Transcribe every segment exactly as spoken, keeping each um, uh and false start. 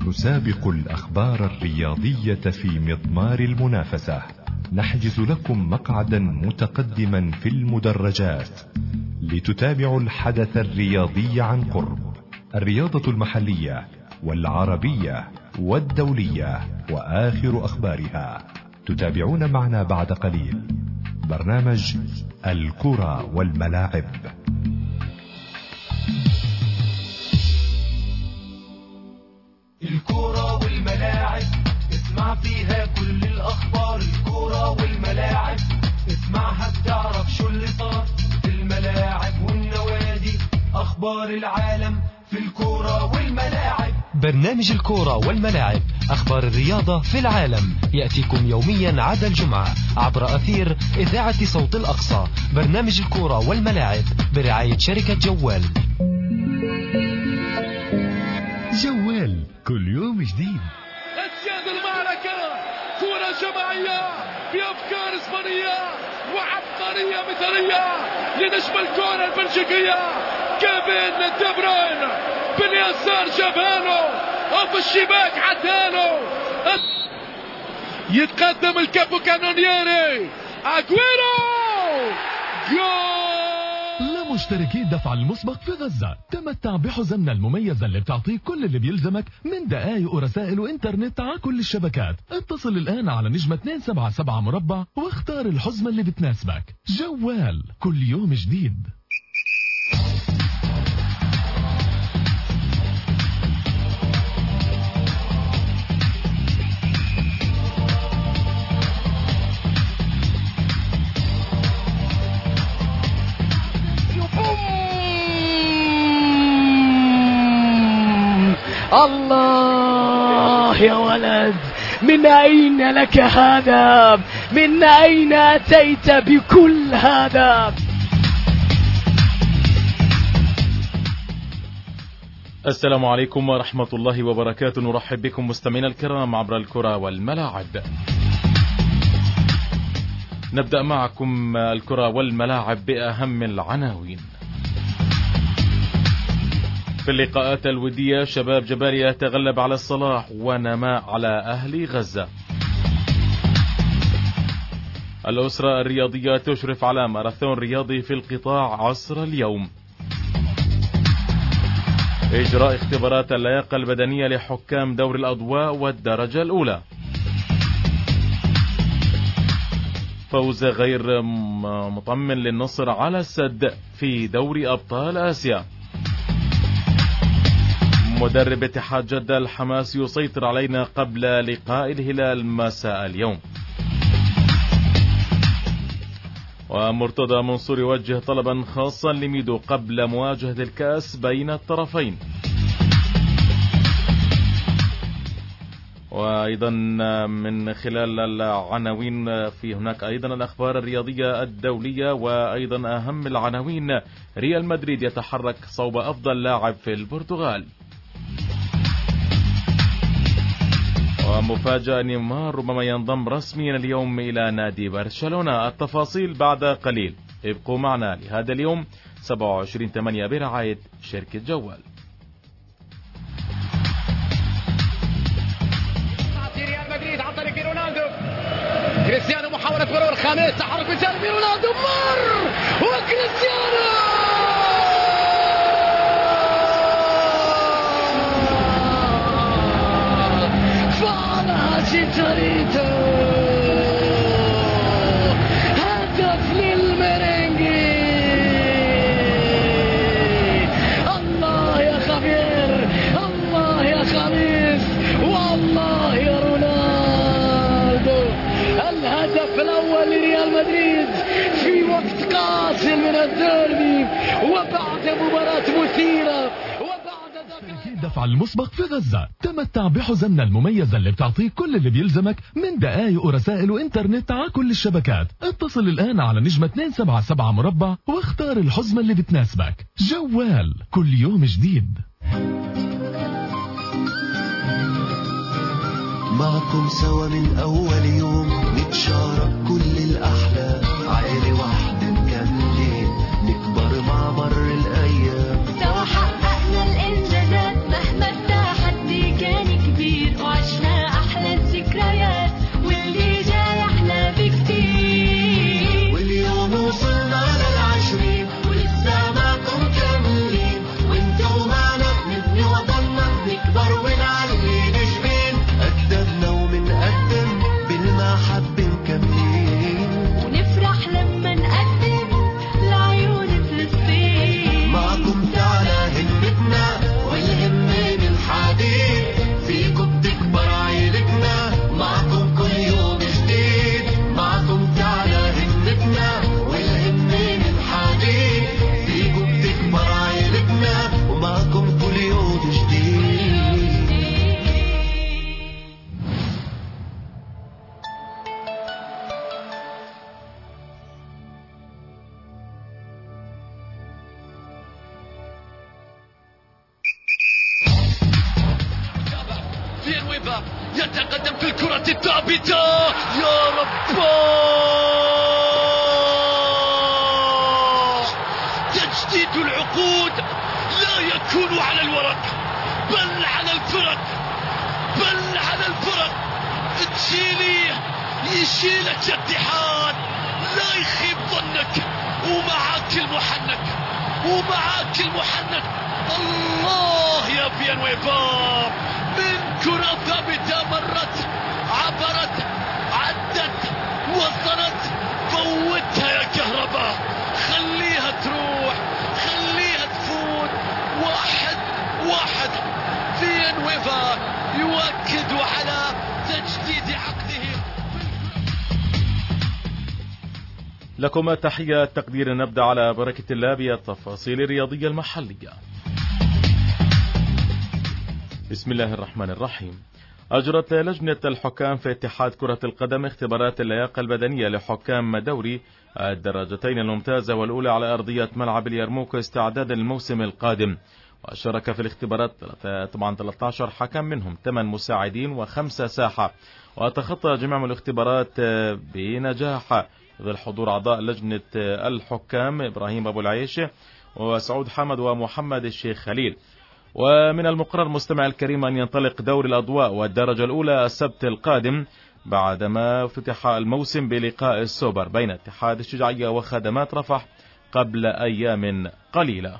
نسابق الأخبار الرياضية في مضمار المنافسة. نحجز لكم مقعدا متقدما في المدرجات لتتابعوا الحدث الرياضي عن قرب. الرياضة المحلية والعربية والدولية وآخر أخبارها تتابعون معنا بعد قليل. برنامج الكرة والملاعب. الكرة والملاعب اسمع فيها كل الأخبار. الكرة والملاعب اسمعها بتعرف شو اللي صار في الملاعب والنوادي. أخبار العالم في الكرة والملاعب. برنامج الكرة والملاعب، أخبار الرياضة في العالم، يأتيكم يوميا عدا الجمعة عبر أثير إذاعة صوت الأقصى. برنامج الكرة والملاعب برعاية شركة جوال. جوال كل يوم جديد. اسياد المعركة، كرة جماعية بأفكار إسبانية وعبقرية مثالية لنجم الكرة البلجيكية كيفين دي بروين. باليسار جابالو وفي الشباك عدالو. يتقدم الكابو كانونييري اغويرو. جول. لمشتركي الدفع المسبق في غزة، تمتع بحزمنا المميزة اللي بتعطيك كل اللي بيلزمك من دقائق ورسائل وانترنت على كل الشبكات. اتصل الآن على نجمة اثنين سبعة سبعة مربع واختار الحزمة اللي بتناسبك. جوال كل يوم جديد. الله يا ولد، من أين لك هذا؟ من أين أتيت بكل هذا؟ السلام عليكم ورحمة الله وبركاته. نرحب بكم مستمعينا الكرام عبر الكرة والملاعب. نبدأ معكم الكرة والملاعب بأهم العناوين. في اللقاءات الودية، شباب جباليا تغلب على الصلاح ونما على أهل غزة. الأسرة الرياضية تشرف على ماراثون رياضي في القطاع عصر اليوم. إجراء اختبارات اللياقة البدنية لحكام دور الأضواء والدرجة الأولى. فوز غير مطمن للنصر على السد في دوري أبطال آسيا. مدرب اتحاد جدة الحماس يسيطر علينا قبل لقاء الهلال مساء اليوم. ومرتضى منصور يوجه طلبا خاصا لميدو قبل مواجهة الكأس بين الطرفين. وأيضا من خلال العناوين في هناك أيضا الأخبار الرياضية الدولية، وأيضا أهم العناوين: ريال مدريد يتحرك صوب أفضل لاعب في البرتغال. ومفاجأة نيمار ربما ينضم رسميا اليوم إلى نادي برشلونة. التفاصيل بعد قليل، ابقوا معنا لهذا اليوم سبعة وعشرين ثمانية برعاية شركة جوال. ريال مدريد عن طريق رونالدو. كريستيانو محاولة مرور خامس، تحرك من جانب رونالدو، مر وكريستيانو شيتشاريتو. هدف للميرينجي. الله يا خبير، الله يا خميس، والله يا رونالدو. الهدف الأول لريال مدريد في وقت قاسم من الديربي وبعد مباراة مثيرة. الدفع المسبق في غزة، تمتع بحزمنا المميزة اللي بتعطيك كل اللي بيلزمك من دقائق ورسائل وانترنت على كل الشبكات. اتصل الآن على نجمة اثنين سبعة سبعة مربع واختار الحزمة اللي بتناسبك. جوال كل يوم جديد. معكم سوا من أول يوم، نتشارك كل الأحلام، عائلة واحدة مكملين، نكبر مع مر الأيام. سوا حققنا الإنجازات مهما التحدي كان كبير. ويفا يتقدم في الكرة الثابتة. يا رب، تجديد العقود لا يكون على الورق بل على الفرق، بل على الفرق. تشيلي يشيلك اتحاد، لا يخيب ظنك، ومعاك المحنك، ومعاك المحنك. الله يا فينويفا، من كرة ثابتة مرت عبرت عدت وصلت، فوتها يا كهرباء، خليها تروح، خليها تفوت. واحد واحد. فينويفا يؤكد على تجديد عقده. لكم تحية تقدير. نبدأ على بركة الله بالتفاصيل الرياضية المحلية. بسم الله الرحمن الرحيم. أجرت لجنة الحكام في اتحاد كرة القدم اختبارات اللياقة البدنية لحكام دوري الدرجتين الممتازة والأولى على أرضية ملعب اليرموك استعدادا للموسم القادم. وشارك في الاختبارات طبعا ثلاثة عشر حكم، منهم ثمان مساعدين وخمسة ساحة. وتخطى جميع الاختبارات بنجاح ظل حضور أعضاء لجنة الحكام إبراهيم أبو العيش وسعود حمد ومحمد الشيخ خليل. ومن المقرر مستمع الكريم أن ينطلق دوري الأضواء والدرجة الأولى السبت القادم بعدما افتتح الموسم بلقاء السوبر بين اتحاد الشجاعية وخدمات رفح قبل أيام قليلة.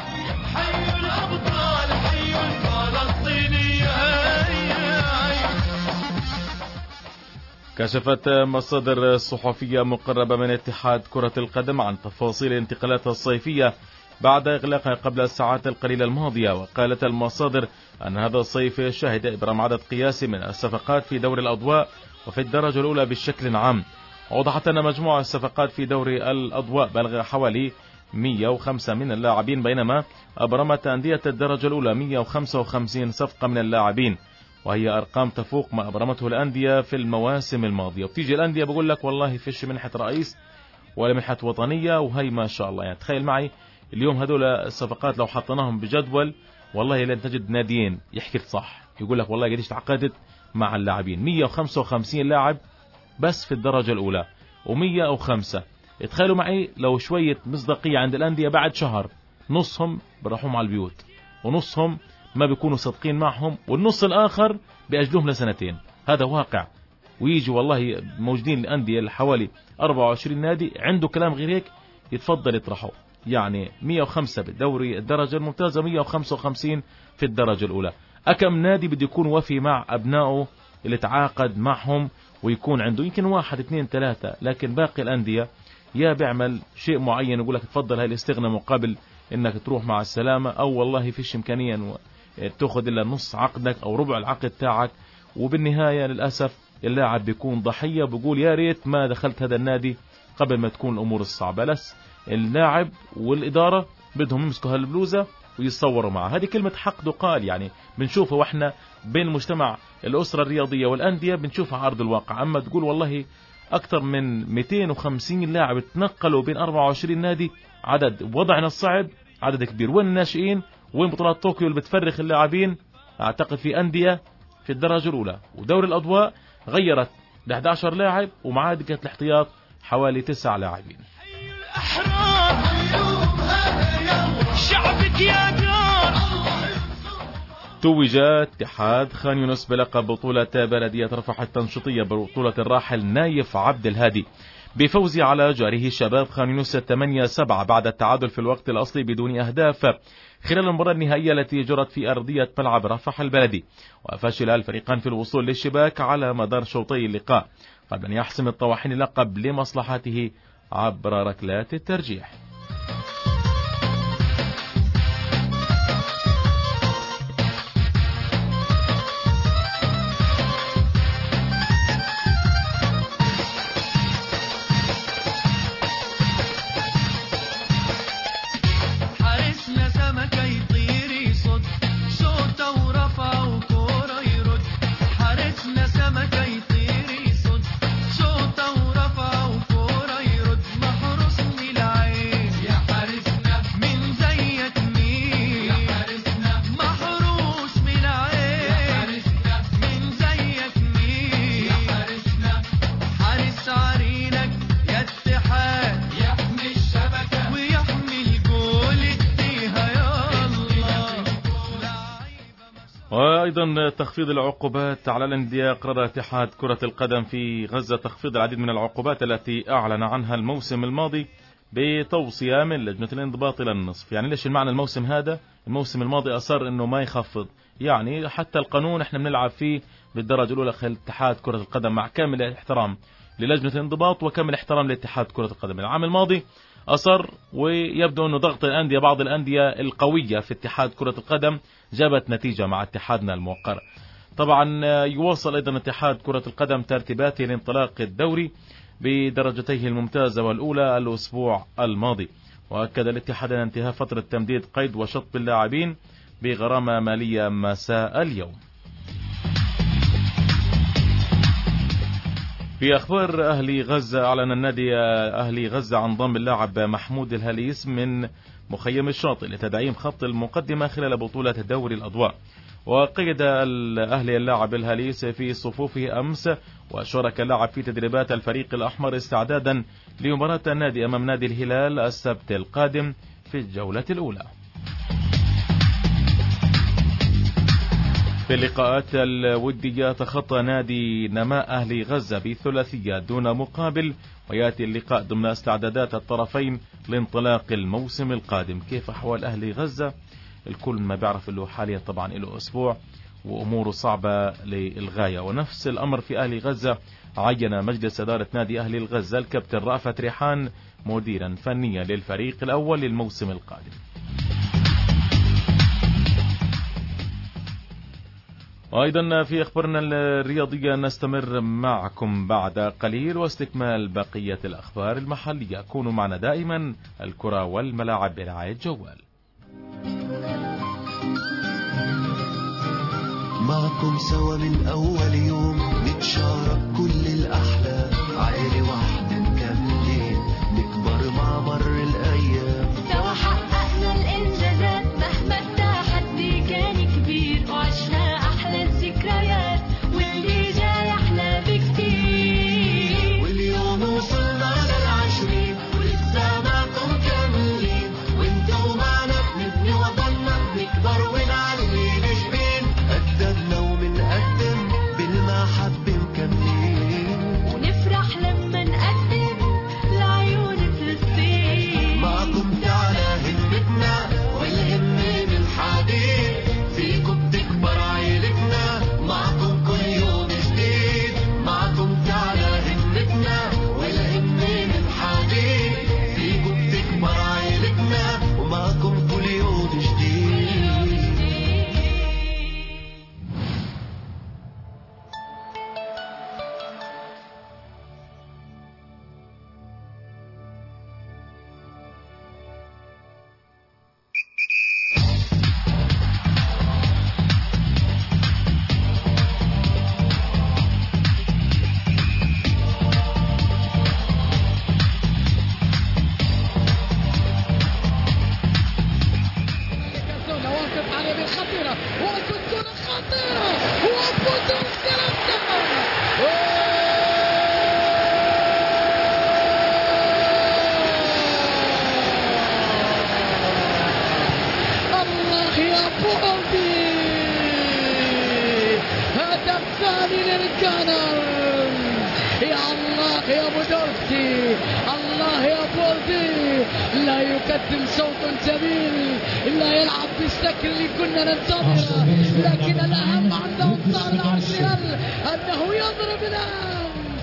كشفت مصادر صحفية مقربة من اتحاد كرة القدم عن تفاصيل الانتقالات الصيفية بعد إغلاقها قبل الساعات القليلة الماضية. وقالت المصادر أن هذا الصيف شهد إبرام عدد قياسي من الصفقات في دوري الأضواء وفي الدرجة الأولى بشكل عام. وضحت أن مجموع الصفقات في دوري الأضواء بلغ حوالي مئة وخمسة من اللاعبين، بينما أبرمت أندية الدرجة الأولى مئة وخمسة وخمسين صفقة من اللاعبين، وهي أرقام تفوق ما أبرمته الأندية في المواسم الماضية. وبتيجي الأندية بقول لك والله فيش منحة رئيس ولا منحة وطنية، وهي ما شاء الله. يعني تخيل معي اليوم هذول الصفقات لو حطيناهم بجدول والله لن تجد ناديين يحكي صح، يقول لك والله قديش تعقدت مع اللاعبين. مئة وخمسة وخمسين لاعب بس في الدرجة الأولى ومئة وخمسة. تخيلوا معي لو شوية مصداقية عند الأندية بعد شهر نصهم بروحهم على البيوت ونصهم ما بيكونوا صادقين معهم والنص الآخر بأجلهم لسنتين. هذا واقع. ويجي والله موجودين الأندية الحوالي أربعة وعشرين نادي عنده كلام غير هيك يتفضل يطرحوا. يعني مئة وخمسة بالدوري الدرجة الممتازة، مئة وخمسة وخمسين في الدرجة الأولى. أكم نادي بده يكون وفي مع أبنائه اللي تعاقد معهم ويكون عنده يمكن واحد اثنين ثلاثة، لكن باقي الأندية يا بيعمل شيء معين يقول لك تفضل هاي الاستغنى مقابل انك تروح مع السلامة، او والله فيش امكانية تاخذ الا نص عقدك او ربع العقد تاعك. وبالنهاية للأسف اللاعب بيكون ضحية، بيقول يا ريت ما دخلت هذا النادي قبل ما تكون الأمور الصعبة. لس اللاعب والإدارة بدهم يمسكوا هالبلوزة ويتصوروا معها. هذه كلمة حقد وقال، يعني بنشوفها واحنا بين المجتمع الأسرة الرياضية والأندية بنشوفها على أرض الواقع. أما تقول والله أكثر من مئتين وخمسين لاعب تنقلوا بين أربعة وعشرين نادي، عدد وضعنا الصعب، عدد كبير. وين الناشئين؟ وين بطولات طوكيو اللي بتفرخ اللاعبين؟ أعتقد في أندية في الدرجة الأولى. ودوري الأضواء غيرت ل أحد عشر لاعب ومعاه دقة الاحتياط حوالي تسع لاعبين. شعبك يا دار. توج اتحاد خان يونس بلقب بطولة بلدية رفح التنشيطية ببطولة الراحل نايف عبد الهادي بفوز على جاره شباب خان يونس ثمانية سبعة بعد التعادل في الوقت الأصلي بدون أهداف خلال المباراة النهائية التي جرت في أرضية ملعب رفح البلدي. وفشل الفريقان في الوصول للشباك على مدار شوطي اللقاء قبل أن يحسم الطواحين اللقب لمصلحته عبر ركلات الترجيح. يا حارس وأيضا تخفيض العقوبات على الأندية. قرر اتحاد كرة القدم في غزة تخفيض العديد من العقوبات التي أعلن عنها الموسم الماضي بتوصية من لجنة الانضباط إلى النصف. يعني ليش المعنى الموسم هذا؟ الموسم الماضي أصر أنه ما يخفض، يعني حتى القانون احنا بنلعب فيه بالدرجة الأولى خلال اتحاد كرة القدم مع كامل الاحترام للجنة الانضباط وكامل احترام لاتحاد كرة القدم. العام الماضي أصر، ويبدو أنه ضغط الأندية بعض الأندية القوية في اتحاد كرة القدم جابت نتيجة مع اتحادنا الموقر. طبعا يواصل أيضا اتحاد كرة القدم ترتيباته لانطلاق الدوري بدرجتيه الممتازة والأولى الأسبوع الماضي. وأكد الاتحاد انتهاء فترة تمديد قيد وشطب اللاعبين بغرامة مالية مساء اليوم. في أخبار أهلي غزة، أعلن النادي أهلي غزة عن ضم اللاعب محمود الهليس من مخيم الشاطئ لتدعيم خط المقدمة خلال بطولة دوري الأضواء. وقيد الأهلي اللاعب الهليس في صفوفه أمس، وشارك اللاعب في تدريبات الفريق الأحمر استعدادا لمباراة النادي أمام نادي الهلال السبت القادم في الجولة الأولى. في اللقاءات الودية تخطى نادي نماء أهلي غزة بثلاثية دون مقابل، ويأتي اللقاء ضمن استعدادات الطرفين لانطلاق الموسم القادم. كيف أحوال أهلي غزة؟ الكل ما بيعرف له حاليا طبعا له أسبوع وأموره صعبة للغاية. ونفس الأمر في أهلي غزة، عين مجلس إدارة نادي أهلي الغزة الكابتن رأفت ريحان مديرا فنيا للفريق الأول للموسم القادم. وأيضا في أخبارنا الرياضية نستمر معكم بعد قليل واستكمال بقية الأخبار المحلية. كونوا معنا دائما، الكرة والملاعب برعاية جوال. معكم سوا من أول يوم نتشارك كل الأحلام، عائلة واحدة مكملين نكبر مع مر الأيام. سوا حققنا الإنجازات مهما التحدي كان كبير، وعشنا أحلى الذكريات واللي جاي أحلى بكتير. واليوم وصلنا للعشرين ولسه معكم كاملين، وانتو معنا بنبني وطننا بنكبر ونعلي نجمين. قدمنا ومنقدم بالمحبة مكملين، ونفرح لما نقدم لعيون فلسطين. معكم تعالى همتنا والهمة بالحديد، فيكم بتكبر عيلتنا معكم كل يوم جديد. معكم تعالى همتنا والهمة بالحديد، فيكم بتكبر عيلتنا ومعكم كل يوم جديد. واقف عليه بالخطيرة وتكون خطيرة وبدون الله يا بولدي، هدف ثاني للكانرز. يا الله يا بودورسي، الله يا بولدي، لا يقدم صوت جميل، لا يلعب بالشكل اللي كنا ننتظره، لكن الأهم عند أنصار الأرسنال أنه يضرب الآن.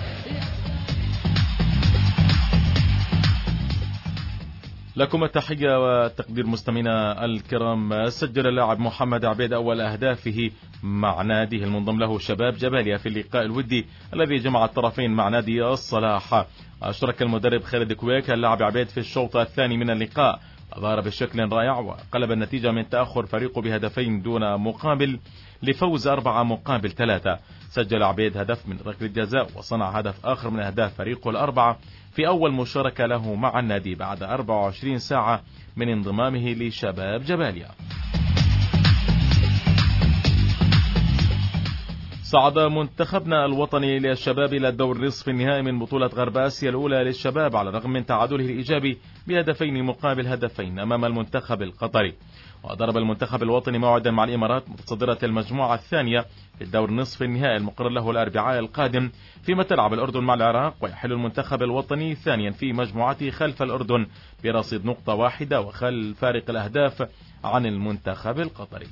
لكم التحية والتقدير مستمعينا الكرام. سجل اللاعب محمد عبيد أول أهدافه مع ناديه المنضم له شباب جباليا في اللقاء الودي الذي جمع الطرفين مع نادي الصلاح. أشرك المدرب خالد كويك اللاعب عبيد في الشوط الثاني من اللقاء، أظهر بشكل رائع وقلب النتيجة من تأخر فريقه بهدفين دون مقابل لفوز أربعة مقابل ثلاثة. سجل عبيد هدف من ركلة جزاء وصنع هدف آخر من أهداف فريقه الأربعة في أول مشاركة له مع النادي بعد أربع وعشرين ساعة من انضمامه لشباب جباليا. صعد منتخبنا الوطني للشباب إلى الدور نصف النهائي من بطولة غرب آسيا الأولى للشباب على الرغم من تعادله الإيجابي بهدفين مقابل هدفين أمام المنتخب القطري. وضرب المنتخب الوطني موعدا مع الإمارات متصدرة المجموعة الثانية في الدور نصف النهائي المقرر له الأربعاء القادم، فيما تلعب الأردن مع العراق، ويحل المنتخب الوطني ثانيا في مجموعته خلف الأردن برصيد نقطة واحدة وخل فارق الأهداف عن المنتخب القطري.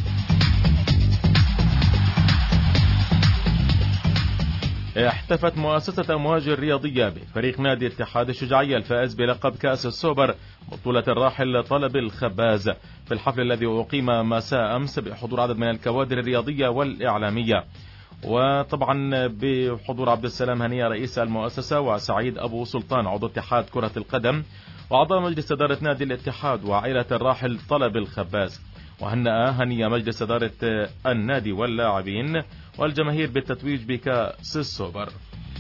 احتفت مؤسسة أمواج الرياضية بفريق نادي اتحاد الشجاعية الفائز بلقب كأس السوبر بطولة الراحل طلب الخباز في الحفل الذي أقيم مساء أمس بحضور عدد من الكوادر الرياضية والإعلامية، وطبعا بحضور عبد السلام هنية رئيس المؤسسة وسعيد أبو سلطان عضو اتحاد كرة القدم وأعضاء مجلس إدارة نادي الاتحاد وعائلة الراحل طلب الخباز. وهنأ هنية مجلس إدارة النادي واللاعبين والجماهير بالتتويج بكأس السوبر.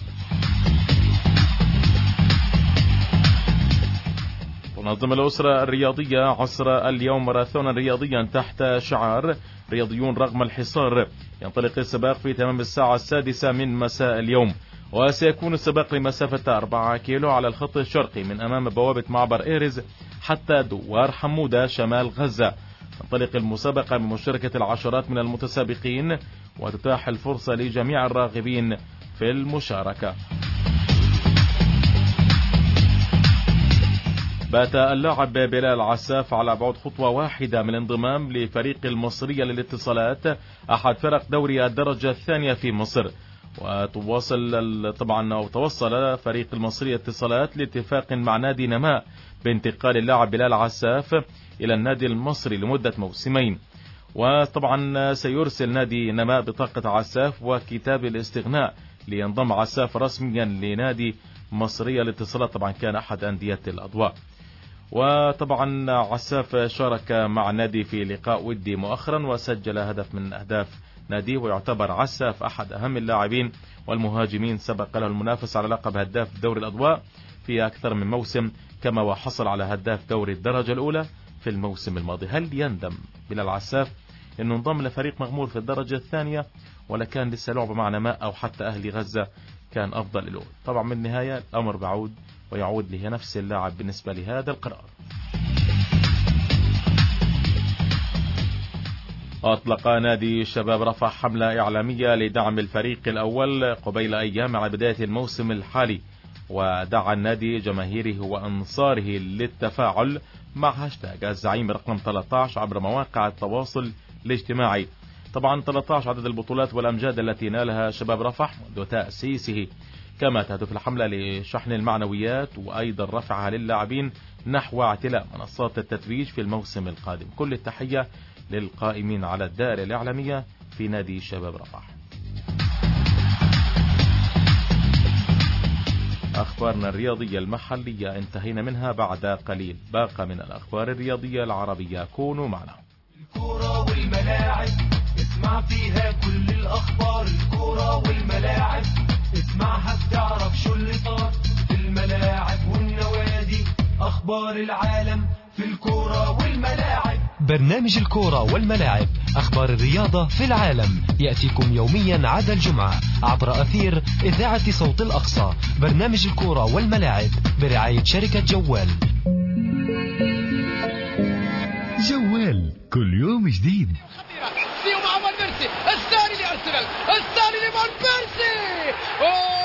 تنظم الأسرة الرياضية عصر اليوم ماراثونا رياضيا تحت شعار رياضيون رغم الحصار. ينطلق السباق في تمام الساعة السادسة من مساء اليوم، وسيكون السباق لمسافة أربعة كيلو على الخط الشرقي من أمام بوابة معبر إيرز حتى دوار حمودة شمال غزة. تنطلق المسابقة بمشاركة العشرات من المتسابقين وتتاح الفرصة لجميع الراغبين في المشاركة. بات اللاعب بلال عساف على بعد خطوة واحدة من الانضمام لفريق المصرية للاتصالات أحد فرق دوري الدرجة الثانية في مصر. وتواصل طبعا أو توصل فريق المصرية اتصالات لاتفاق مع نادي نماء بانتقال اللاعب بلال عساف إلى النادي المصري لمدة موسمين. وطبعا سيرسل نادي نماء بطاقة عساف وكتاب الاستغناء لينضم عساف رسميا لنادي مصرية الاتصالات، طبعا كان أحد أندية الأضواء. وطبعا عساف شارك مع النادي في لقاء ودي مؤخرا وسجل هدف من أهداف ناديه، ويعتبر عساف أحد أهم اللاعبين والمهاجمين سبق له المنافس على لقب هداف دوري الأضواء في أكثر من موسم، كما وحصل على هداف دوري الدرجة الأولى في الموسم الماضي. هل يندم بلال عساف أنه انضم لفريق مغمور في الدرجة الثانية، ولا كان لسه لعبة مع نماء أو حتى أهلي غزة كان أفضل له؟ طبعا بالنهاية الأمر بعود ويعود له نفس اللاعب بالنسبة لهذا القرار. أطلق نادي شباب رفح حملة إعلامية لدعم الفريق الأول قبيل أيام على بداية الموسم الحالي، ودعا النادي جماهيره وأنصاره للتفاعل مع هاشتاج الزعيم رقم ثلاثة عشر عبر مواقع التواصل الاجتماعي. طبعا ثلاثة عشر عدد البطولات والأمجاد التي نالها شباب رفح منذ تأسيسه، كما تهدف الحملة لشحن المعنويات وأيضا رفعها للاعبين نحو اعتلاء منصات التتويج في الموسم القادم. كل التحية للقائمين على الدائرة الإعلامية في نادي شباب رفح. أخبارنا الرياضية المحلية انتهينا منها بعد قليل، باقى من الأخبار الرياضية العربية. كونوا معنا. الكرة والملاعب اسمع فيها كل الأخبار، الكرة والملاعب اسمعها بتعرف شو اللي صار في الملاعب والنوادي، أخبار العالم في الكرة والملاعب. برنامج الكرة والملاعب، أخبار الرياضة في العالم، يأتيكم يوميا عدا الجمعة عبر أثير إذاعة صوت الأقصى. برنامج الكرة والملاعب برعاية شركة جوال. جوال كل يوم جديد. سيو مع فان بيرسي، الثاني لأرسنال، الثاني لفان بيرسي. أوه!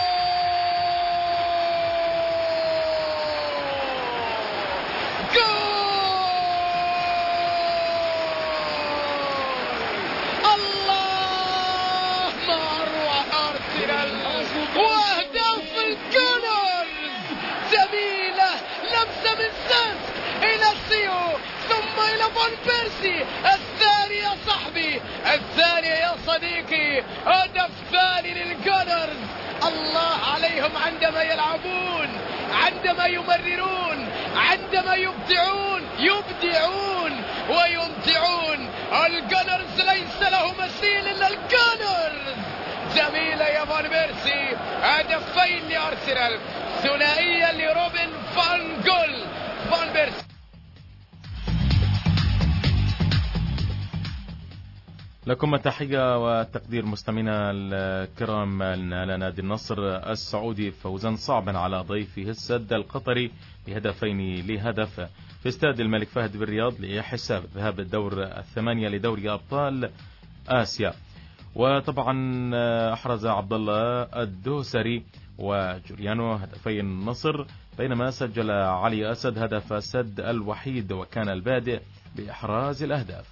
فان بيرسي الثاني يا صاحبي، الثاني يا صديقي، هدف ثاني للجانرز. الله عليهم عندما يلعبون، عندما يمررون، عندما يبدعون يبدعون ويمتعون. الجانرز ليس له مثيل الا الجانرز. جميلة يا فان بيرسي، هدفين لأرسنال، ثنائية لروبن فان جول. فان بيرسي لكم التحية والتقدير مستمعينا الكرام. نال نادي النصر السعودي فوزا صعبا على ضيفه السد القطري بهدفين لهدف في استاد الملك فهد بالرياض لحساب ذهاب الدور الثمانية لدوري أبطال آسيا. وطبعا أحرز عبد الله الدوسري وجوليانو هدفي النصر، بينما سجل علي أسد هدف السد الوحيد وكان البادئ بإحراز الأهداف.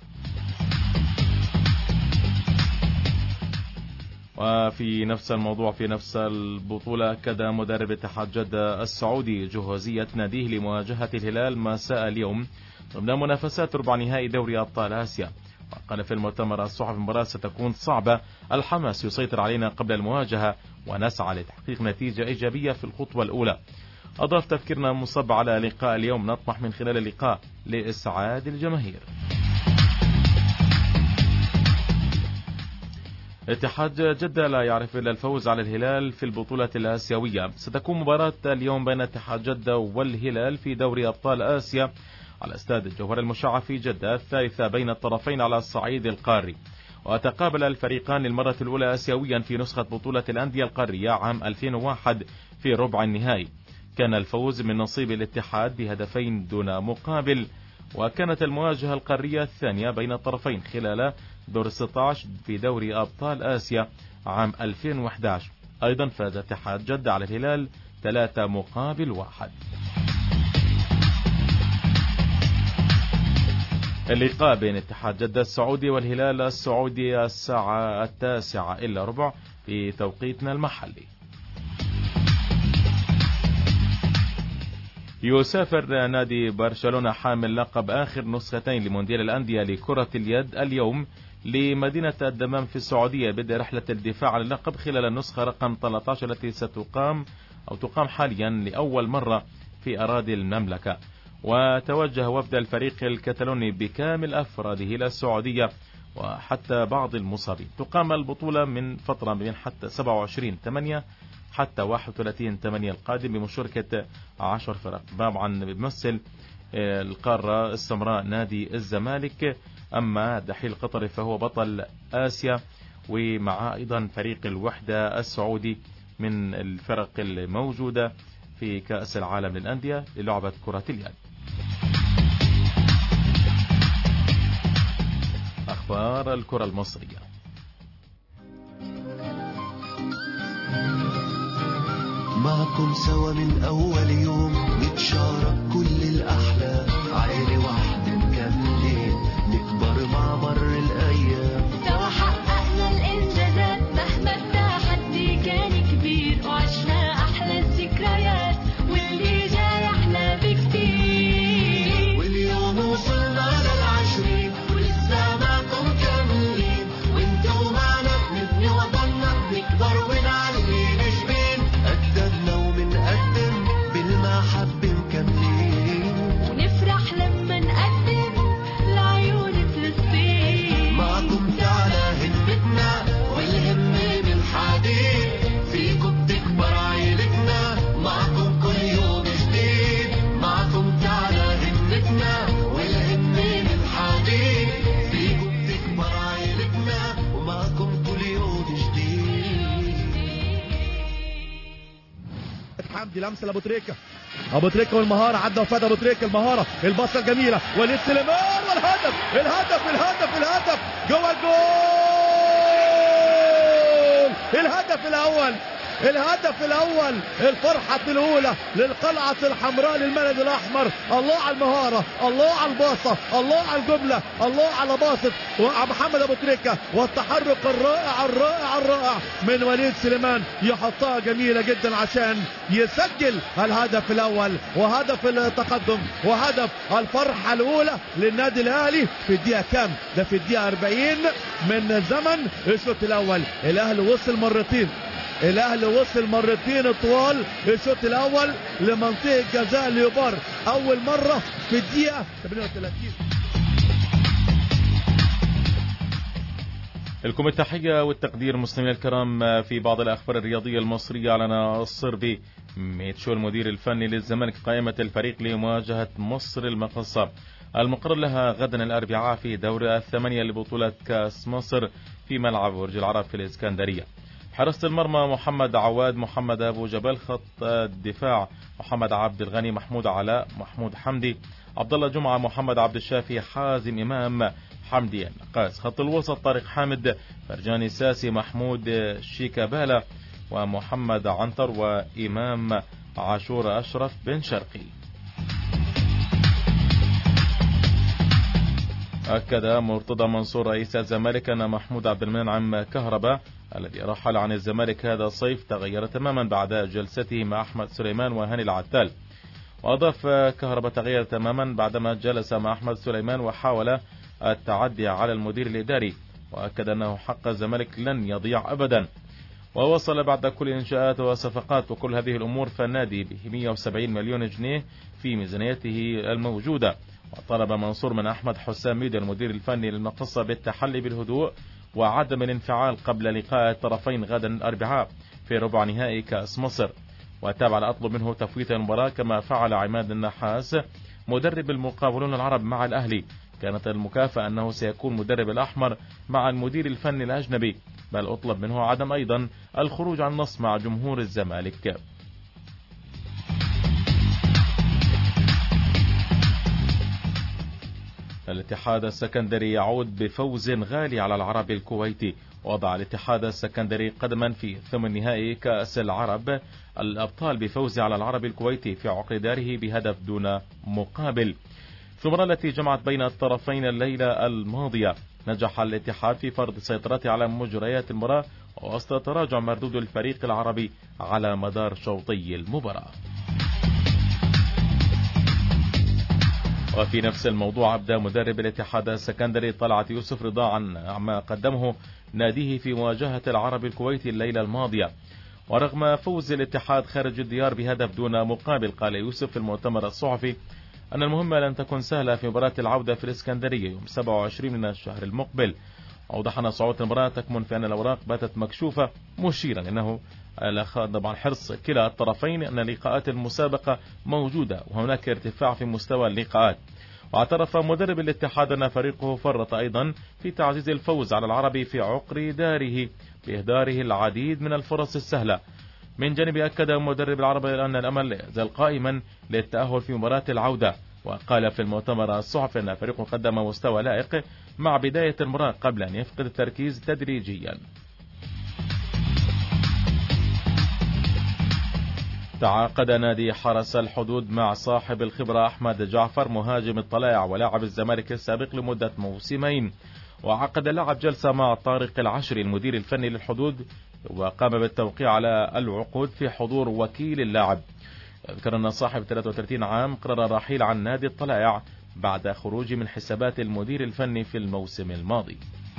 وفي نفس الموضوع في نفس البطولة أكد مدرب اتحاد جدة السعودي جهوزية ناديه لمواجهة الهلال مساء اليوم ضمن منافسات ربع نهائي دوري أبطال آسيا. وقال في المؤتمر الصحفي المباراة ستكون صعبة، الحماس يسيطر علينا قبل المواجهة ونسعى لتحقيق نتيجة إيجابية في الخطوة الأولى. أضاف تفكيرنا مصب على لقاء اليوم، نطمح من خلال اللقاء لإسعاد الجماهير. اتحاد جدة لا يعرف إلا الفوز على الهلال في البطولة الآسيوية. ستكون مباراة اليوم بين اتحاد جدة والهلال في دوري أبطال آسيا على استاد الجوهر المشع في جدة، الثالثة بين الطرفين على الصعيد القاري. وتقابل الفريقان للمرة الأولى آسيويا في نسخة بطولة الأندية القارية عام ألفين وواحد في ربع النهائي. كان الفوز من نصيب الاتحاد بهدفين دون مقابل، وكانت المواجهة القارية الثانية بين الطرفين خلال دور ستة عشر في دوري أبطال آسيا عام ألفين وأحد عشر. أيضا فاز اتحاد جدة على الهلال ثلاثة مقابل واحد. اللقاء بين اتحاد جدة السعودي والهلال السعودي الساعة التاسعة إلا ربع في توقيتنا المحلي. يسافر نادي برشلونة حامل لقب آخر نسختين لمونديال الأندية لكرة اليد اليوم لمدينة الدمام في السعودية بدء رحلة الدفاع عن اللقب خلال النسخة رقم ثلاثة عشر التي ستقام أو تقام حاليا لأول مرة في أراضي المملكة. وتوجه وفد الفريق الكتالوني بكامل أفراده إلى السعودية وحتى بعض المصابين. تقام البطولة من فترة من حتى سبعة وعشرين ثمانية حتى واحد وثلاثين ثمانية القادم بمشاركة عشر فرق. طبعا بيمثل القارة السمراء نادي الزمالك، أما الدحيل القطري فهو بطل آسيا، ومع أيضا فريق الوحدة السعودي من الفرق الموجودة في كأس العالم للأندية للعبة كرة اليد. أخبار الكرة المصرية. معكم سوا من أول يوم نتشارك كل الأحلام، عائلة واحدة مكملين نكبر مع مر الأيام. سوا حققنا الإنجازات مهما التحدي كان كبير، وعشنا أحلى الذكريات واللي جاي أحلى بكتير. واليوم وصلنا للعشرين ولسه معكم كاملين، وانتو معنا بنبني وطننا نكبر ونعلي نجمين. قدمنا ومنقدم بالمحبة مكملين، ونفرح لما نقدم لعيون فلسطين. معكم تعالى همتنا والهمة بالحديد، فيكم بتكبر عيلتنا معكم كل يوم جديد. معكم تعالى همتنا والهمة بالحديد، فيكم بتكبر عيلتنا ومعكم كل يوم جديد. حمدي لمسه لابو تريكه، ابو تريكه والمهاره، عدى وفاد ابو تريكه المهاره، الباصه الجميله وليد سليمان والهدف الهدف الهدف الهدف جوه الجول. الهدف الاول الهدف الاول الفرحة الاولى للقلعة الحمراء للملد الاحمر. الله على المهارة، الله على الباصة، الله على الجملة، الله على باصة محمد ابو تريكة، والتحرك الرائع الرائع الرائع من وليد سليمان، يحطها جميلة جدا عشان يسجل الهدف الاول وهدف التقدم وهدف الفرحة الاولى للنادي الاهلي في الدقيقة كام؟ ده في الدقيقة أربعين من زمن الشوط الاول. الاهلي وصل مرتين الاهلي وصل مرتين طوال الشوط الاول لمنطقه جزاء ليوبار، اول مره في الدقيقه ثمانية وثلاثين. لكم التحيه والتقدير مستمعينا الكرام. في بعض الاخبار الرياضيه المصريه، اعلن الصربي ميتشو المدير الفني للزمالك قائمه الفريق لمواجهه مصر المقصه. المقرر لها غدا الأربعاء في دور الثمانية لبطولة كأس مصر في ملعب برج العرب في الإسكندرية. حراسة المرمى محمد عواد، محمد أبو جبل. خط الدفاع محمد عبد الغني، محمود علاء، محمود حمدي، عبد الله جمعة، محمد عبد الشافي، حازم إمام، حمدي النقاس. خط الوسط طارق حامد، فرجاني ساسي، محمود شيكابالا، ومحمد عنتر، وإمام عاشور أشرف بن شرقي. أكد مرتضى منصور رئيس الزمالك أن محمود عبد المنعم كهربا الذي رحل عن الزمالك هذا الصيف تغير تماما بعد جلسته مع أحمد سليمان وهاني العتال. وأضاف كهربا تغير تماما بعدما جلس مع أحمد سليمان وحاول التعدي على المدير الإداري، وأكد أنه حق الزمالك لن يضيع أبدا. ووصل بعد كل الإنشاءات والصفقات وكل هذه الأمور فالنادي به مئة وسبعين مليون جنيه في ميزانيته الموجودة. وطلب منصور من أحمد حسام ميدو المدير الفني للمقصة بالتحلي بالهدوء وعدم الانفعال قبل لقاء الطرفين غدا الأربعاء في ربع نهائي كأس مصر. وتابع لأطلب منه تفويت المباراة كما فعل عماد النحاس مدرب المقاولون العرب مع الأهلي. كانت المكافأة أنه سيكون مدرب الأحمر مع المدير الفني الأجنبي، بل أطلب منه عدم أيضا الخروج عن النص مع جمهور الزمالك. الاتحاد السكندري يعود بفوز غالي على العربي الكويتي. وضع الاتحاد السكندري قدما في ثمن نهائي كأس العرب الأبطال بفوز على العربي الكويتي في عقر داره بهدف دون مقابل. في المباراة التي جمعت بين الطرفين الليلة الماضية نجح الاتحاد في فرض سيطرته على مجريات المباراة ووسط تراجع مردود الفريق العربي على مدار شوطي المباراة. وفي نفس الموضوع أبدى مدرب الاتحاد السكندري طلعت يوسف رضا عن ما قدمه ناديه في مواجهة العربي الكويتي الليلة الماضية. ورغم فوز الاتحاد خارج الديار بهدف دون مقابل، قال يوسف في المؤتمر الصحفي أن المهمة لن تكون سهلة في مباراة العودة في الإسكندرية يوم سبعة وعشرين من الشهر المقبل. أوضح أن صعوبة المباراة تكمن في أن الأوراق باتت مكشوفة، مشيرا أنه طبعا حرص كلا الطرفين أن لقاءات المسابقة موجودة وهناك ارتفاع في مستوى اللقاءات. واعترف مدرب الاتحاد أن فريقه فرط أيضا في تعزيز الفوز على العربي في عقر داره بإهداره العديد من الفرص السهلة. من جانب أكد مدرب العربي أن الأمل يزال قائما للتأهل في مباراة العودة. وقال في المؤتمر الصحفي أن فريقه قدم مستوى لائق مع بداية المباراة قبل أن يفقد التركيز تدريجيا. تعاقد نادي حرس الحدود مع صاحب الخبرة أحمد جعفر مهاجم الطلائع ولاعب الزمالك السابق لمدة موسمين. وعقد اللاعب جلسة مع طارق العشري المدير الفني للحدود وقام بالتوقيع على العقود في حضور وكيل اللاعب. يذكر أن صاحب ثلاثة وثلاثين عام قرر الرحيل عن نادي الطلائع بعد خروجه من حسابات المدير الفني في الموسم الماضي.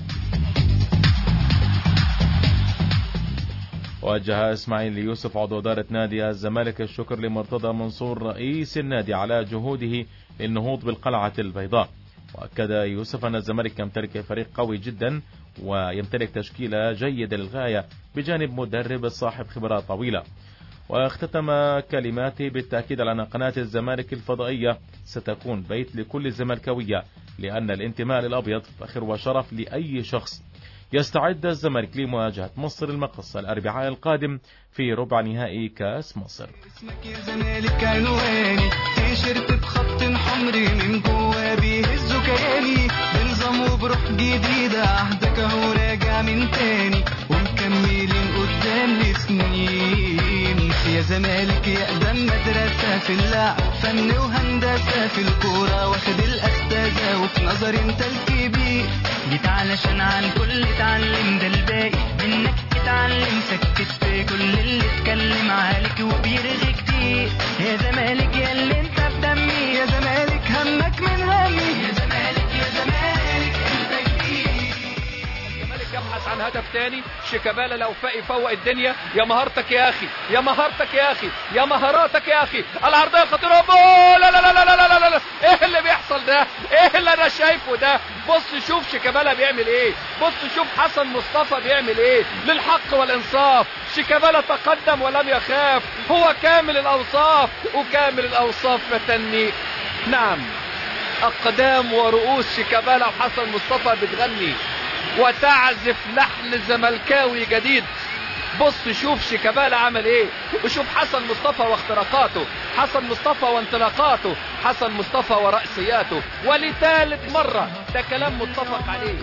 وجه إسماعيل يوسف عضو إدارة نادي الزمالك الشكر لمرتضى منصور رئيس النادي على جهوده للنهوض بالقلعة البيضاء. وأكد يوسف أن الزمالك يمتلك فريق قوي جدا ويمتلك تشكيلة جيدة للغاية بجانب مدرب صاحب خبرة طويلة. واختتم كلماته بالتأكيد على أن قناة الزمالك الفضائية ستكون بيت لكل الزملكاوية، لأن الانتماء للأبيض فخر وشرف لأي شخص. يستعد الزمالك لمواجهة مصر المقصة الأربعاء القادم في ربع نهائي كأس مصر. اسمك يا زمالك عنواني، تيشيرت بخط حمري من جوا بيهزوا كياني، بنظام وبروح جديدة عهدك اهو راجع من تاني ومكملين قدام لسنين. يا زمالك يا اقدم مدرسة في اللعب، فن وهندسة في الكورة، واخد الأستاذة وفي نظري انت الكبير. جيت علشان عن كل اتعلم ده الباقي منك اتعلم، سكت كل اللي اتكلم عليك وبيرغي كتير. يا زمالك يا اللي انت بدمي، يا زمالك همك من همي، يا زمالك يا زمالك انت كتير. الزمالك يبحث عن هدف تاني، شيكابالا لو فاق يفوق الدنيا. يا مهارتك يا اخي، يا مهارتك يا اخي، يا مهاراتك يا اخي. العرضيه خطيره، لا لا لا لا لا لا لا، ايه اللي بيحصل ده؟ ايه اللي انا شايفه ده؟ بص شوف شيكابالا بيعمل ايه، بص شوف حسن مصطفى بيعمل ايه. للحق والانصاف شيكابالا تقدم ولم يخاف، هو كامل الاوصاف وكامل الاوصاف فتني. نعم أقدام ورؤوس شيكابالا وحسن مصطفى بتغني وتعزف لحن زملكاوي جديد. بص شوف شيكابالا عمل ايه، وشوف حسن مصطفى واختراقاته، حسن مصطفى وانطلاقاته، حسن مصطفى ورأسياته، ولثالث مرة ده كلام متفق عليه.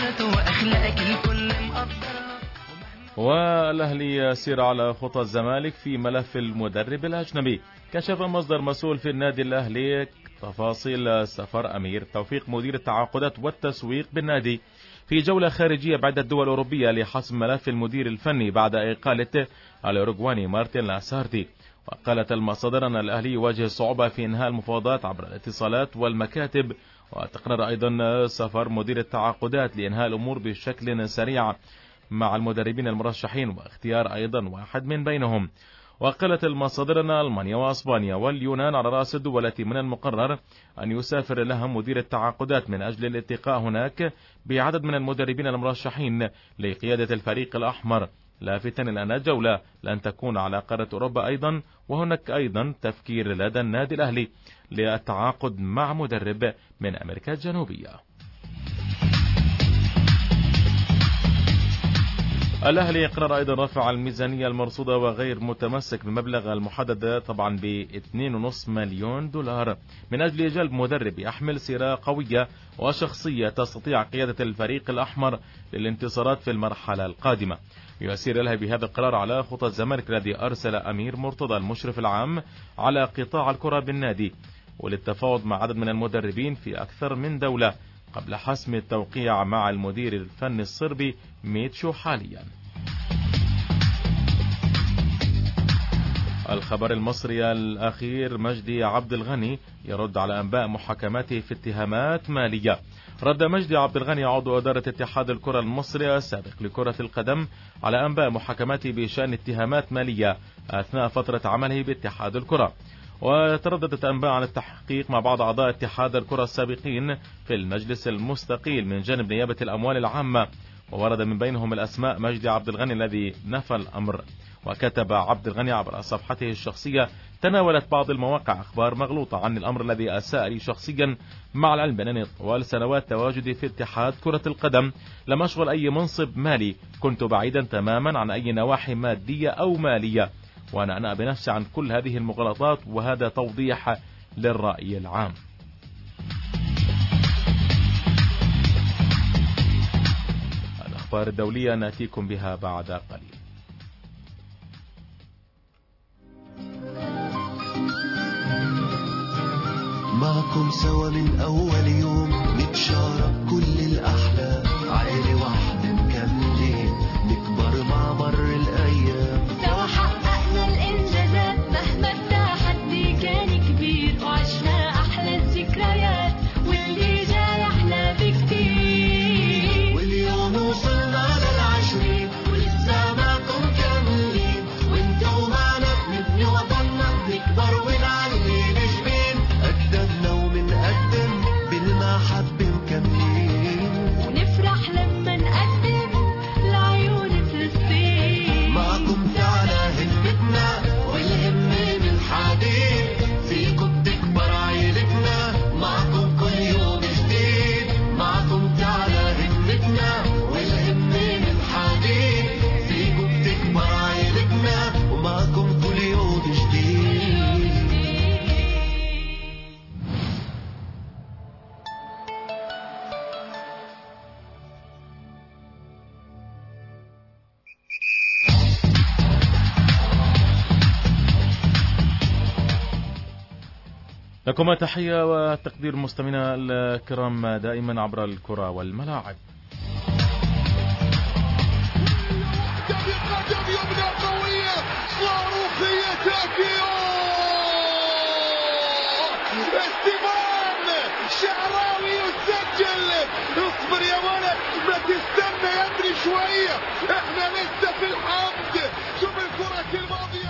والأهلي يسير على خطى الزمالك في ملف المدرب الأجنبي. كشف مصدر مسؤول في النادي الأهلي تفاصيل سفر أمير توفيق مدير التعاقدات والتسويق بالنادي في جولة خارجية بعدة دول أوروبية لحسم ملف المدير الفني بعد إقالة الأوروغواني مارتين لاسارتي. وقالت المصادر أن الأهلي يواجه صعوبة في إنهاء المفاوضات عبر الاتصالات والمكاتب، وتقرر أيضا سفر مدير التعاقدات لإنهاء الأمور بشكل سريع مع المدربين المرشحين واختيار أيضا واحد من بينهم. وقالت المصادر أن ألمانيا وأسبانيا واليونان على رأس الدول التي من المقرر أن يسافر لها مدير التعاقدات من أجل الالتقاء هناك بعدد من المدربين المرشحين لقيادة الفريق الأحمر، لافتا إلى أن الجولة لن تكون على قارة أوروبا أيضا، وهناك أيضا تفكير لدى النادي الأهلي للتعاقد مع مدرب من أمريكا الجنوبية. الأهلي يقرر أيضا رفع الميزانية المرصودة وغير متمسك بالمبلغ المحدد طبعا ب اثنين ونصف مليون دولار من أجل جلب مدرب يحمل سيرة قوية وشخصية تستطيع قيادة الفريق الأحمر للانتصارات في المرحلة القادمة. يسير الأهلي بهذا القرار على خطى الزمالك الذي أرسل أمير مرتضى المشرف العام على قطاع الكرة بالنادي وللتفاوض مع عدد من المدربين في أكثر من دولة قبل حسم التوقيع مع المدير الفني الصربي ميتشو حاليا. الخبر المصري الأخير مجدي عبد الغني يرد على أنباء محاكماته في اتهامات مالية. رد مجدي عبد الغني عضو إدارة اتحاد الكرة المصري السابق لكرة القدم على أنباء محاكماته بشأن اتهامات مالية أثناء فترة عمله باتحاد الكرة. وترددت أنباء عن التحقيق مع بعض أعضاء اتحاد الكرة السابقين في المجلس المستقيل من جانب نيابة الأموال العامة، وورد من بينهم الأسماء مجدي عبد الغني الذي نفى الأمر. وكتب عبد الغني عبر صفحته الشخصية: تناولت بعض المواقع أخبار مغلوطة عن الأمر الذي أساء لي شخصيا، مع العلم بأنني طوال سنوات تواجدي في اتحاد كرة القدم لم أشغل أي منصب مالي، كنت بعيدا تماما عن أي نواحي مادية أو مالية، وأنا أنا بنفسي عن كل هذه المغالطات، وهذا توضيح للرأي العام. الأخبار الدولية نأتيكم بها بعد قليل. معكم سوا من أول يوم نتشارك كل الأحلام، عائلة واحدة مكملين نكبر مع مر الأيام، سوا حققنا الإنجازات مهما التحدي كان كبير، وعشنا أحلى الذكريات واللي جاي أحلى بكتير، واليوم وصلنا للعشرين ولسه معكم كاملين، وانتو معنا بنبني وطننا بنكبر ونعلي نجمين، أجدادنا ومنقدم بالمحبة مكملين، ونفرح لما نقدم لعيون فلسطين، معكم تعالى همتنا والهمة من حديد، فيكم تكبر عيلتنا معكم كل يوم جديد، معكم تعالى همتنا والهمة من حديد، فيكم تكبر عيلتنا ومعكم كل يوم جديد. لكم تحية وتقدير مستمعينا الكرام دائما عبر الكرة والملاعب. شعراوي يسجل. اصبر يا ولد ما تستنى يا ابني شوية، احنا لسه في الحمد. شوف الكرة الماضية.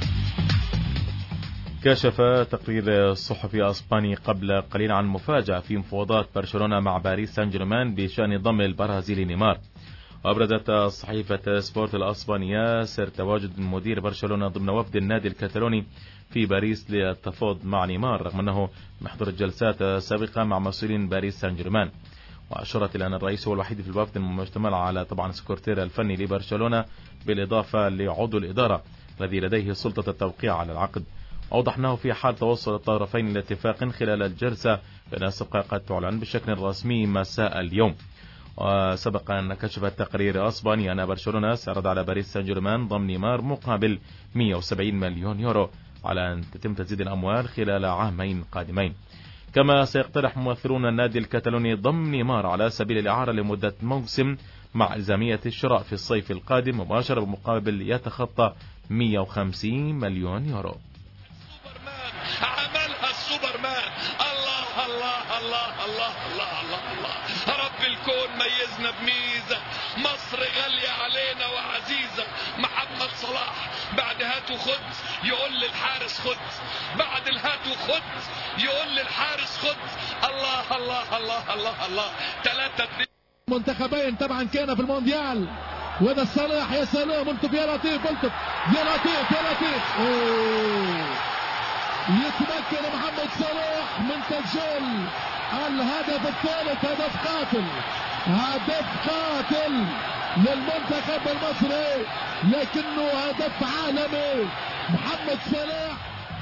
كشف تقرير الصحفي اسباني قبل قليل عن مفاجأة في مفاوضات برشلونة مع باريس سان جيرمان بشأن ضم البرازيلي نيمار. أبرزت صحيفة سبورت الأسبانية سر تواجد مدير برشلونة ضمن وفد النادي الكتالوني في باريس للتفاوض مع نيمار، رغم أنه محضر الجلسات سابقة مع مسؤولين باريس سان جيرمان. وأشرت إلى أن الرئيس هو الوحيد في الوفد المشتمل على طبعا سكرتير الفني لبرشلونة بالإضافة لعضو الإدارة الذي لديه سلطة التوقيع على العقد. أوضح أنه في حال توصل الطرفين لاتفاق خلال الجلسة فإن ستبقى قد تعلن بشكل رسمي مساء اليوم. وسبق أن كشفت تقرير أسباني أن برشلونة سيعرض على باريس سان جيرمان ضم نيمار مقابل مئة وسبعين مليون يورو على أن تتم تسديد الأموال خلال عامين قادمين. كما سيقترح ممثلون النادي الكتالوني ضم نيمار على سبيل الإعارة لمدة موسم مع إلزامية الشراء في الصيف القادم مباشرة بمقابل يتخطى مئة وخمسين مليون يورو. عملها السوبرمان. الله الله الله الله الله الله الله. رب الكون ميزنا بميزة. مصر غالية علينا وعزيزة. محمد صلاح بعد هات وخد يقول للحارس خد، بعد الهات وخد يقول للحارس خد. الله الله الله الله الله. ثلاثة اتنين. منتخبين طبعا كان في المونديال، وده الصلاح. يا سلام، الطف يا لطيف، الطف يا لطيف يا لطيف. اوه يتمكن محمد صلاح من تسجيل الهدف الثالث. هدف قاتل، هدف قاتل للمنتخب المصري، لكنه هدف عالمي. محمد صلاح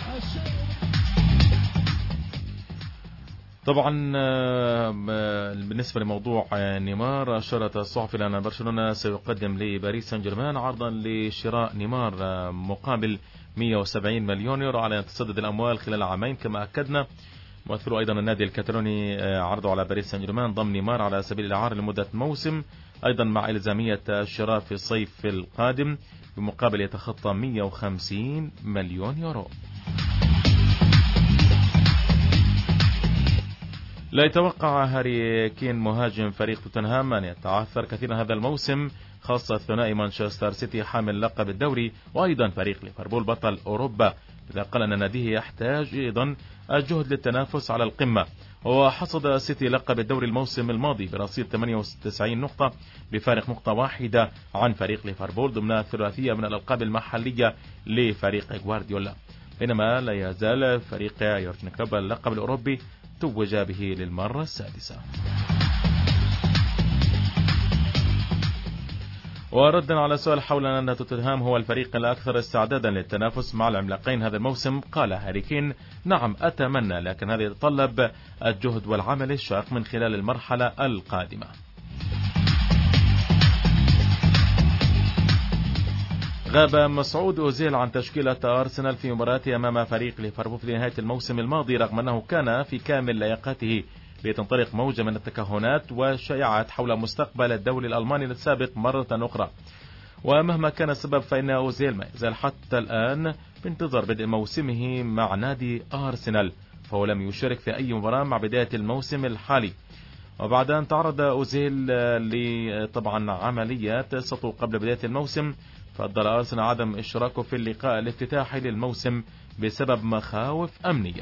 طبعا بالنسبة لموضوع نيمار، أشارت الصحف إلى أن برشلونة سيقدم لباريس سان جيرمان عرضا لشراء نيمار مقابل مئة وسبعين مليون يورو على أن تسدد الأموال خلال عامين. كما أكدنا ممثلو أيضا النادي الكتالوني عرضه على باريس سان جيرمان ضم نيمار على سبيل الإعارة لمدة موسم أيضا مع إلزامية الشراء في الصيف القادم بمقابل يتخطى مئة وخمسين مليون يورو. لا يتوقع هاري كين مهاجم فريق توتنهام أن يتعثر كثيرا هذا الموسم، خاصة ثنائي مانشستر سيتي حامل لقب الدوري وأيضا فريق ليفربول بطل أوروبا، إذا قال أن ناديه يحتاج أيضا الجهد للتنافس على القمة. وحصد سيتي لقب الدوري الموسم الماضي برصيد ثمانية وتسعين نقطة بفارق نقطة واحدة عن فريق ليفربول ضمن ثلاثية من الألقاب المحلية لفريق غوارديولا، بينما لا يزال فريق يورجن كلوب اللقب الأوروبي توج به للمرة السادسة. وردا على سؤال حول أن توتنهام هو الفريق الأكثر استعدادا للتنافس مع العملاقين هذا الموسم، قال هاري كين: نعم أتمنى، لكن هذا يتطلب الجهد والعمل الشاق من خلال المرحلة القادمة. غاب مسعود أوزيل عن تشكيلة أرسنال في مباراته أمام فريق ليفربول في نهاية الموسم الماضي، رغم أنه كان في كامل لياقته، لتنطلق موجة من التكهنات والشائعات حول مستقبل الدوري الألماني السابق مرة أخرى. ومهما كان السبب فإن أوزيل ما يزال حتى الآن بانتظار بدء موسمه مع نادي أرسنال، فهو لم يشارك في أي مباراة مع بداية الموسم الحالي. وبعد أن تعرض أوزيل لطبعا عمليات سطو قبل بداية الموسم، فضل أرسنال عدم إشراكه في اللقاء الافتتاحي للموسم بسبب مخاوف أمنية.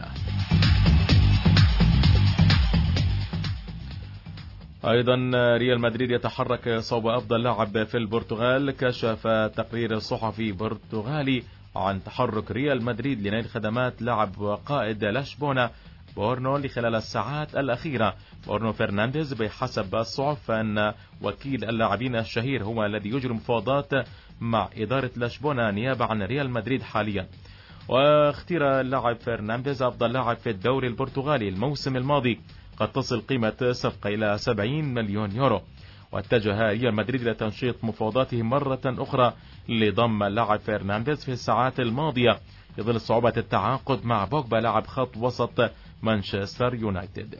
أيضا ريال مدريد يتحرك صوب أفضل لاعب في البرتغال. كشف تقرير صحفي برتغالي عن تحرك ريال مدريد لنيل خدمات لاعب وقائد لشبونة بورنو خلال الساعات الأخيرة. بورنو فرنانديز بحسب الصحف فإن وكيل اللاعبين الشهير هو الذي يجري مفاوضات مع إدارة لشبونة نيابة عن ريال مدريد حاليا. واختير اللاعب فرنانديز أفضل لاعب في الدوري البرتغالي الموسم الماضي، قد تصل قيمة الصفقة إلى سبعين مليون يورو. واتجه ريال مدريد إلى تنشيط مفاوضاته مرة أخرى لضم اللاعب فرنانديز في الساعات الماضية في ظل صعوبة التعاقد مع بوجبا لاعب خط وسط مانشستر يونايتد.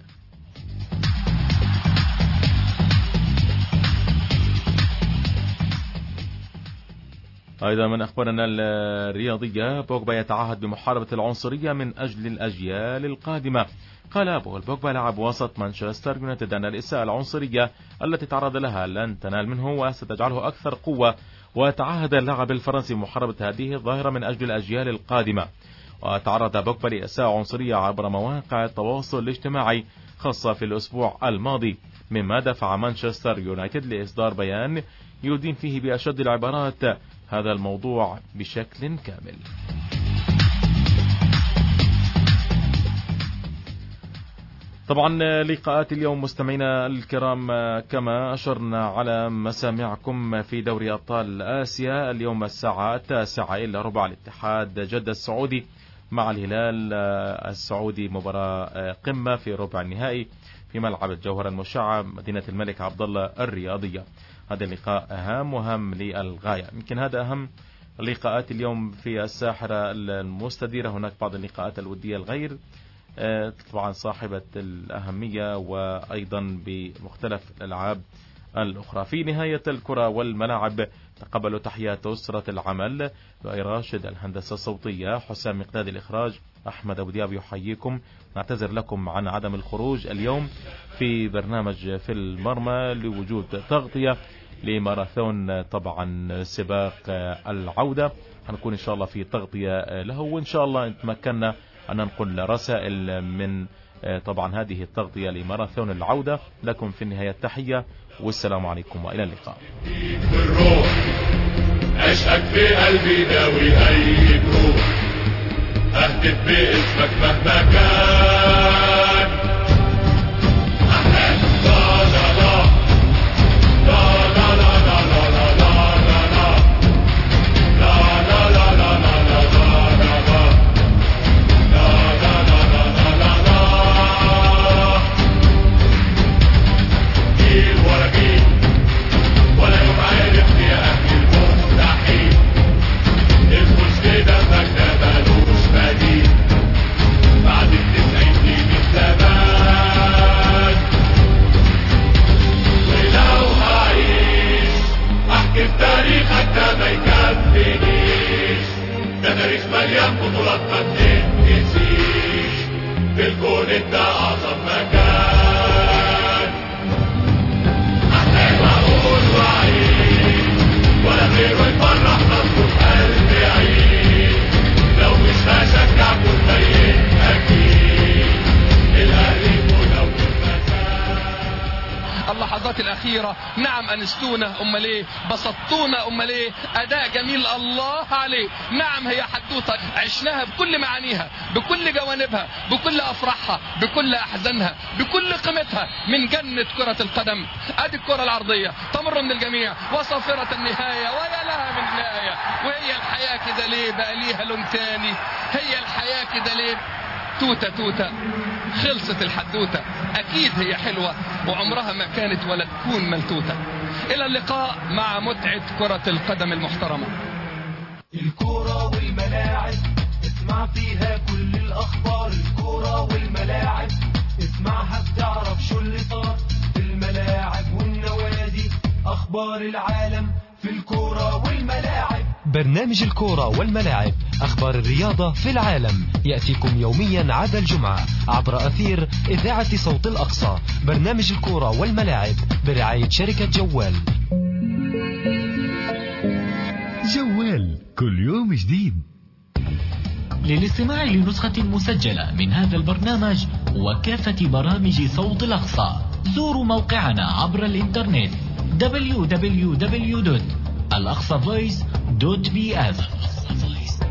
أيضا من أخبارنا الرياضية، بوجبا يتعهد بمحاربة العنصرية من أجل الأجيال القادمة. قال بول بوجبا لاعب وسط مانشستر يونايتد أن الإساءة العنصرية التي تعرض لها لن تنال منه وستجعله أكثر قوة، وتعهد اللاعب الفرنسي بمحاربة هذه الظاهرة من أجل الأجيال القادمة. وتعرض بوجبا لإساءة عنصرية عبر مواقع التواصل الاجتماعي خاصة في الأسبوع الماضي، مما دفع مانشستر يونايتد لإصدار بيان يدين فيه بأشد العبارات هذا الموضوع بشكل كامل. طبعا لقاءات اليوم مستمعينا الكرام، كما أشرنا على مسامعكم في دوري أبطال آسيا اليوم الساعة التاسعة إلا ربع الاتحاد جدة السعودي مع الهلال السعودي، مباراة قمة في ربع النهائي في ملعب الجوهرة المشعة مدينة الملك عبدالله الرياضية. هذا اللقاء هام وهم للغاية، يمكن هذا أهم لقاءات اليوم في الساحرة المستديرة. هناك بعض اللقاءات الودية الغير طبعا صاحبة الأهمية وأيضا بمختلف الألعاب الأخرى. في نهاية الكرة والملاعب تقبلوا تحيات أسرة العمل، لؤي راشد الهندسة الصوتية، حسام مقداد الإخراج، أحمد أبو دياب يحييكم. نعتذر لكم عن عدم الخروج اليوم في برنامج في المرمى لوجود تغطية لماراثون طبعا سباق العودة، هنكون إن شاء الله في تغطية له، وإن شاء الله تمكنا أن ننقل رسائل من طبعا هذه التغطية لماراثون العودة. لكم في النهاية التحية والسلام عليكم وإلى اللقاء. عشقك في قلبي داوي أي جروح، أهتف باسمك مهما كان. أحلام لا لا لا لا لا لا لا لا لا لا لا لا لا التاريخ حتى ما يكفينيش، ده تاريخ مليان بطولات ما بتنسيش، في الكون انت اعظم مكان. احلام اقول واعيش ولا غيره يفرح نصه في قلبي عيد، لو مش هشجع كنت ميت اكيد، الاهلي ولو اللحظات الأخيرة نعم أنستونا، أمال إيه بسطونا، أمال إيه أداء جميل الله عليه. نعم هي حدوتة عشناها بكل معانيها، بكل جوانبها، بكل أفراحها، بكل أحزانها، بكل قيمتها، من جنة كرة القدم. أدي الكرة العرضية تمر من الجميع وصافرة النهاية ويا لها من نهاية. وهي الحياة كده ليه بقى ليها لون تاني؟ هي الحياة كده ليه؟ توتة توتة خلصت الحدوتة، أكيد هي حلوة وعمرها ما كانت ولا تكون ملتوتة. إلى اللقاء مع متعة كرة القدم المحترمة. الكرة والملاعب اسمع فيها كل الأخبار، الكرة والملاعب اسمعها بتعرف شو اللي صار في الملاعب والنوادي، أخبار العالم في الكرة والملاعب. برنامج الكرة والملاعب، أخبار الرياضة في العالم، يأتيكم يوميا عدا الجمعة عبر أثير إذاعة صوت الأقصى. برنامج الكرة والملاعب برعاية شركة جوال. جوال كل يوم جديد. للاستماع لنسخة مسجلة من هذا البرنامج وكافة برامج صوت الأقصى زوروا موقعنا عبر الإنترنت دبليو دبليو دبليو دوت الأقصى فويس دوت بي إس.